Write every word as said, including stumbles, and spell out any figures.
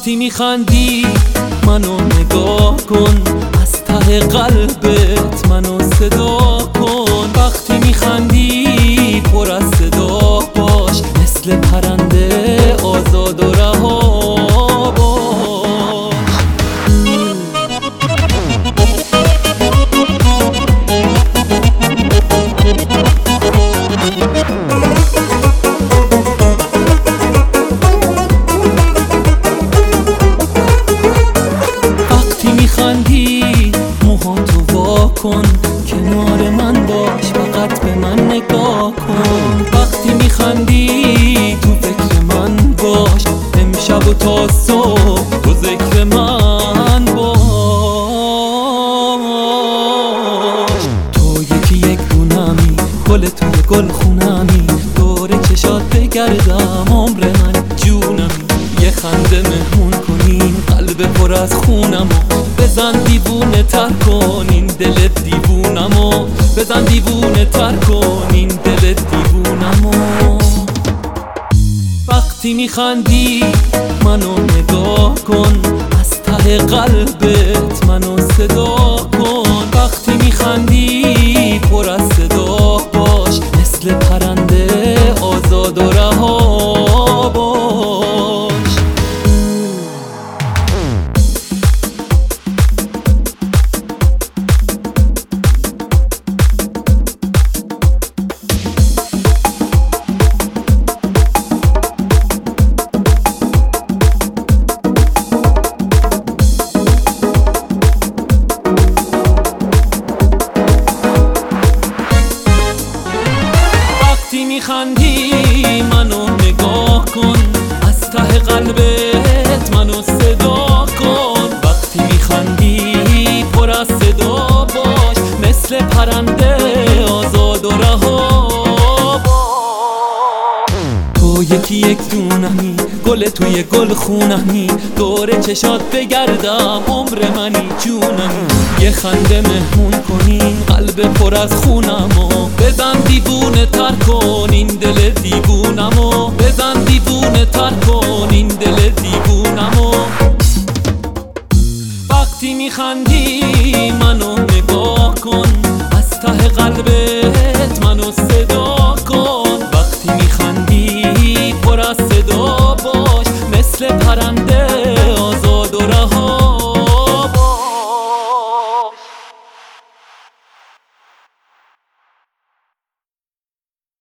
وقتی میخندی منو نگاه کن، از ته قلبت منو صدا کن. وقتی میخندی پر از صدا باش، مثل پرنده آزاد و رها باش. وقتی میخندی موهاتو وا کن، کنار من باش، فقط به من نگاه کن. وقتی میخندی تو فکر من باش، امشب و تا صبح تو ذکر من باش. تو یکی یک دونمی، گل توی گل خونمی، دور چشات بگردم عمر من جونمی. یه خنده مهمون کنین قلب پر از خونمو، بزن دیوونه تر کن این دل دیوونمو، بزن دیوونه تر کن این دل دیوونمو. وقتی میخندی منو نگاه کن، از ته قلبت منو صدا کن. وقتی میخندی پر از صدا باش، مثل پرنده آزاد و رها باش. وقتی میخندی منو نگاه کن، از ته قلبت منو صدا کن. وقتی میخندی پر از صدا باش، مثل پرنده آزاد و رها باش. تو یکی یک دونمی، گل توی گل خونمی، دور چشات بگردم عمر منی جونمی. یه خنده مهمون کنین قلب پر از خونمو، بزن دیوونه تر کن این دل دیوونمو،